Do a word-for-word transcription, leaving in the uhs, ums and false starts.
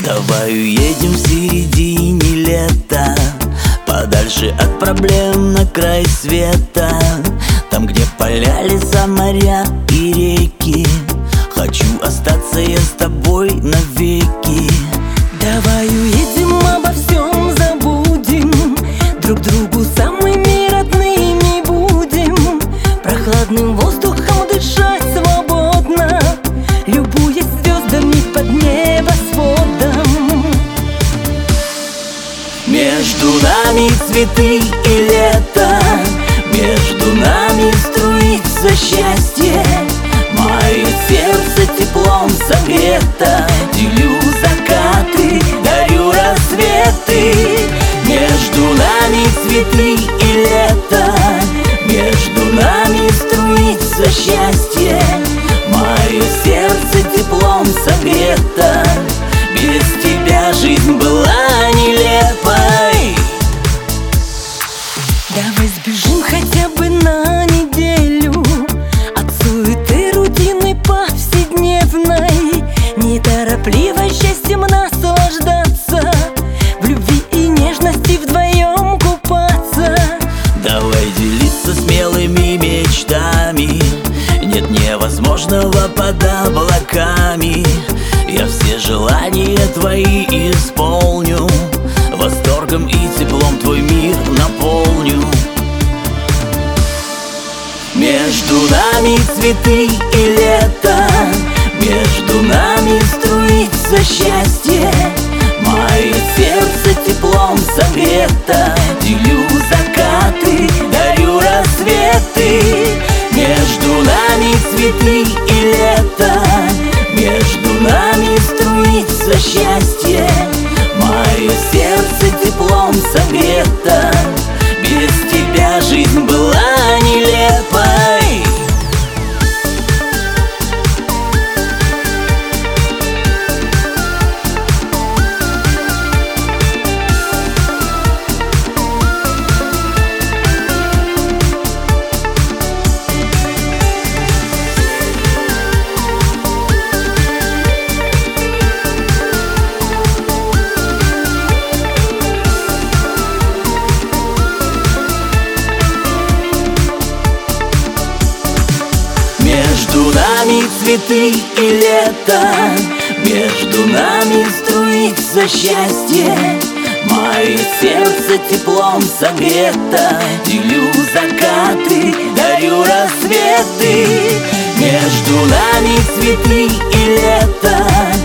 Давай уедем в середине лета, подальше от проблем, на край света. Там, где поля, леса, моря и реки, хочу остаться я с тобой навеки. Давай уедем, обо всем забудем, друг другу самыми родными будем, прохладным воздухом дышать свободно, любуясь звездами под небосводом. Между нами цветы и лето, между нами струится счастье. Мое сердце теплом согрето, делю закаты, дарю рассветы. Между нами цветы и лето, между нами струится счастье. Мое сердце теплом согрето, без тебя жизнь была нелепой. Давай сбежим хотя бы на неделю от суеты рутины повседневной, неторопливо счастьем наслаждаться, в любви и нежности вдвоем купаться. Давай делиться смелыми мечтами, нет невозможного под облаками. Я все желания твои исполню, восторгом и теплом твой мир наполню. Между нами цветы и лето, между нами струится счастье. Мое сердце теплом согрето, делю закаты, дарю рассветы. Между нами цветы и лето, между нами струится счастье. Мое сердце теплом согрето, без тебя жизнь была нелепой. Между нами цветы и лето, между нами струится счастье. Мое сердце теплом согрето, делю закаты, дарю рассветы. Между нами цветы и лето,